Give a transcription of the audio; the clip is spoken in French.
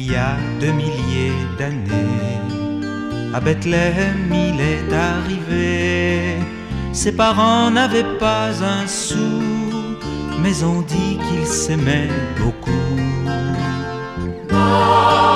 y a 2 milliers d'années. À Bethléem il est arrivé. Ses parents n'avaient pas un sou, mais on dit qu'ils s'aimaient beaucoup.